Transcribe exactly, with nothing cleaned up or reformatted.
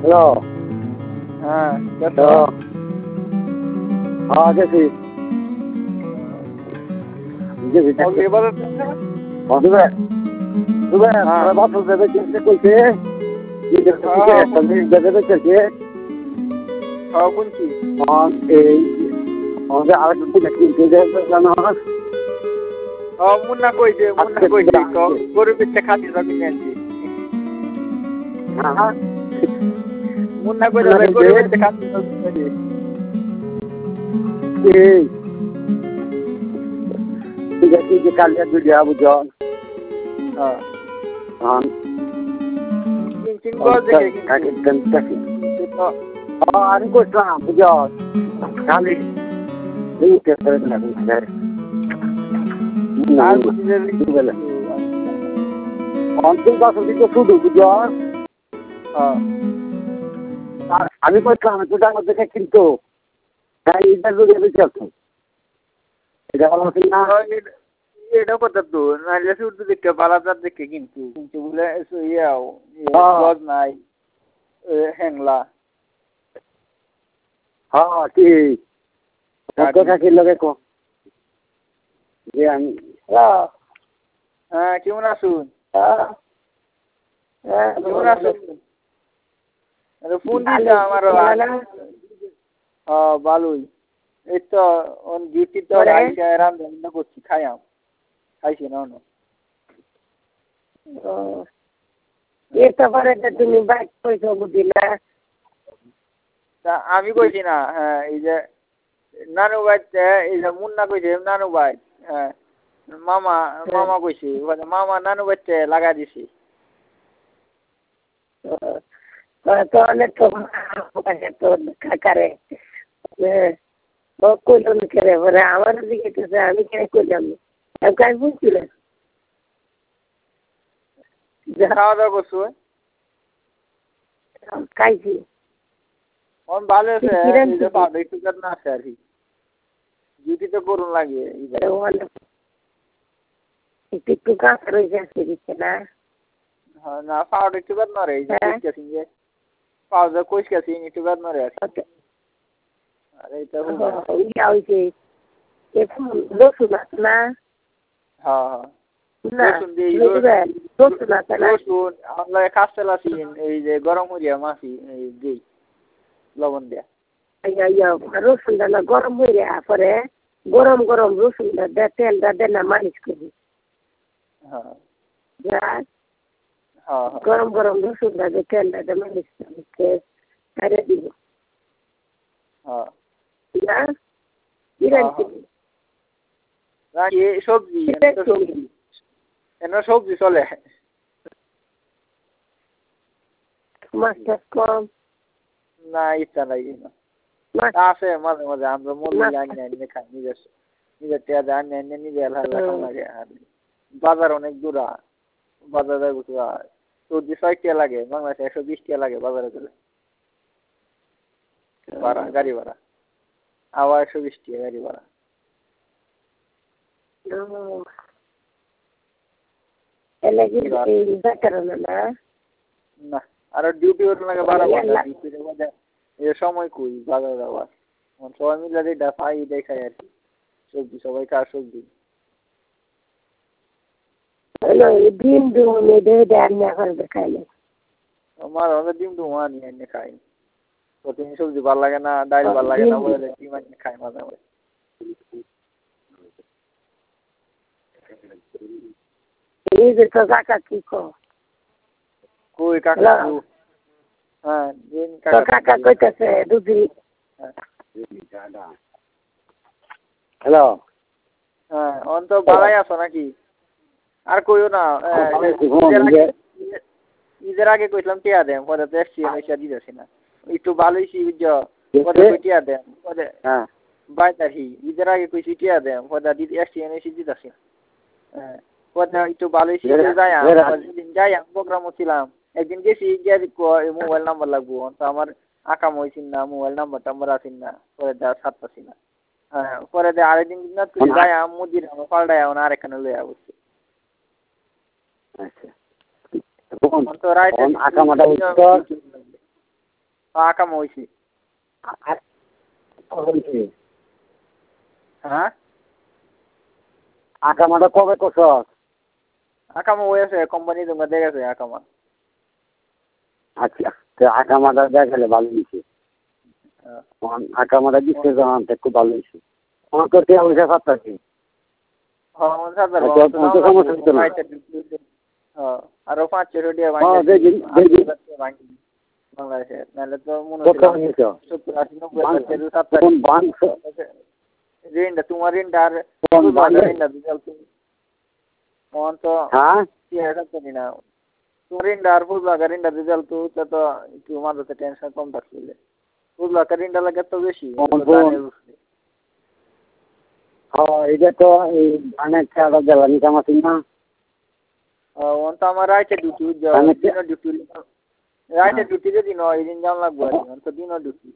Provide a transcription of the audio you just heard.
Hello. হ্যাঁ hello. হ্যাঁ গেছি গেছি এবারে দুবে দুবে বাসল দেবে কিনতে কইছে দেবে করছে হ্যাঁ কোনটি এই আমাদের আরেকটা কিনতে যাবে জানো হ্যাঁ মুন্না কইছে মুন্না কইছে গরু বেচতে খাতি সবই নিয়েছি হ্যাঁ মুন্না কইছে গরু বেচতে খাতি সবই নিয়েছি এই ঠিক আছে যে কালিয়া দুলিয়া বুঝন হ্যাঁ হ্যাঁ তিন গজ দেখে আমি করছিলাম বুঝন খালি এইটা করে না বুঝলে না বুঝলে অন্তিম বছর দিকে শুধু বুঝন আমি করছিলাম একটু ডাঙর দেখে কিন্তু হ্যাঁ এইটা যদি আমি চলতো এটা ভালো না এটা কথা তো নাইলে শুধু দেখতে পালাদার দেখে কিন্তু কিন্তু বলে ইয়াও গজ নাই হ্যাংলা হ্যাঁ ঠিক কাকির লগে কো যে আমি হ্যাঁ কেমন আসুন কেমন আসুন ফোন দিস আমার হ্যাঁ ভালোই এই তো ওন ডিউটি তো রান্না করছি খাইয়াম খাইছি না না এটা পরে তুমি বাইক কইছো বুঝিলা তা আমি কইছি না হ্যাঁ এই যে নানু ভাই এই যে মুন্না কইছে নানু ভাই হ্যাঁ মামা মামা কইছি মামা নানু ভাইতে লাগা দিছি তো অনেক তো তো কাকারে ও কইলো না করে বলে আমার দিকে তো আমি কেন কইলাম আমি কাজ বুঝছিলাম খাওয়া দাওয়া করছো খাইছি অন ভালো আছে একটু না আছে আর কি ডিউটি তো করুন লাগে একটু একটু কাজ রয়েছে দিচ্ছে না হ্যাঁ না পাউডার একটু কাজ না রে যে পাউডার কইস গেছি একটু কাজ না রে আরে এটা ইয়া হইছে এখন রসুন আছে না হ্যাঁ হ্যাঁ না রসুন আছে না রসুন আমরা কাঁচতেল আছি এই যে গরম হইয়া মাছি এই দিই লবণ দিয়া ইয়া ইয়া রসুনটা না গরম হইয়া পরে গরম গরম রসুনটা দে তেলটা দে না মালিশ করি হ্যাঁ হ্যাঁ গরম গরম রসুনটা দে তেলটা দে মালিশ করে আরে দিব হ্যাঁ না কিরান না এই সবজি সবজি এনে সবজি চলে মাছটা কম না ইচ্ছা নাই না আছে মাঝে মাঝে আমরা মুরগি আনি আনি খাই নিজের নিজের টেয়া আনি আনি নিজে হাল্লা লাগে আর বাজার অনেক দূরা বাজারে সবজি ছয় টাকা লাগে বাংলাদেশে একশো বিশ টাকা লাগে বাজারে গেলে ভাড়া গাড়ি ভাড়া আবার একশো বিশ টাকা গাড়ি ভাড়া না আর ডিউটি ওর লাগে ভাড়া ভাড়া ডিউটির মধ্যে এই সময় কই বাজার যাওয়ার সবাই মিলে রেডা পাই দেখাই আর কি সবজি সবাই কার সবজি ডিম ডুমে রান্না করবে খাইলে আমার আমাদের ডিম ডুম আনি এনে খাই প্রতিদিন সবজি ভালো লাগে না ডাল ভালো লাগে না বলে ডিম আনি খাই মাঝে মাঝে এই যে তো কাকা কি কো কই কাকা হ্যাঁ দিন কাকা কাকা কইতাছে দুদি হ্যালো হ্যাঁ অন তো ভালাই আছো নাকি আর কইও না ঈদের আগে কইলাম টিয়া দেন পরে তো এসছি এসে দিতেছি না একটু ভালোই বুঝছ পরে টিয়া দেন পরে হ্যাঁ বাইতাহি ঈদের আগে কইছি টিয়া দেন পরে দিদি এসছি এসে দিতেছি না হ্যাঁ পরে একটু ভালোই যাই যেদিন যাই প্রোগ্রাম ছিলাম একদিন গেছি গিয়ে মোবাইল নাম্বার লাগবো তো আমার আঁকাম হয়েছিল না মোবাইল নাম্বার টাম্বার আসিল না পরে দেওয়া ছাড়তাছি না হ্যাঁ পরে দে আরেকদিন যাই মুদির আমার পাল্টাই আমার আরেকখানে লইয়া বসছি তো রাইট আকাম হয়েছি। হ্যাঁ আকামাটা কবে করছ? আকামা হয়ে আছে কোম্পানি তোমার দেখে গেছে আকামা। আচ্ছা তো আকামাটা দেখালে ভালো হয়েছে। আকামাটা দিচ্ছে যখন খুব ভালো হয়েছে। আমার তো টিয়া পয়সা সাতটাছি। আরো পাঁচ ছশো টাকা বাংলাদেশে নাহলে তো মনে ঋণটা তোমার ঋণটা আর ঋণটা তখন তো জানি না তোমার ঋণটা আর ফুলবাগার ঋণটা রেজাল্ট তো তো একটু মাঝে টেনশন কম থাকছিল ফুলবাগার ঋণটা লাগে তো বেশি হ্যাঁ এটা তো এই ধানের চারা জ্বালানি কামাচ্ছি না ও তো আমার রাইটে ডিউটি ডিউটি রাইটে ডিউটি যদি নয় এই দিন যাওয়া লাগবে আর তো দিনও ডিউটি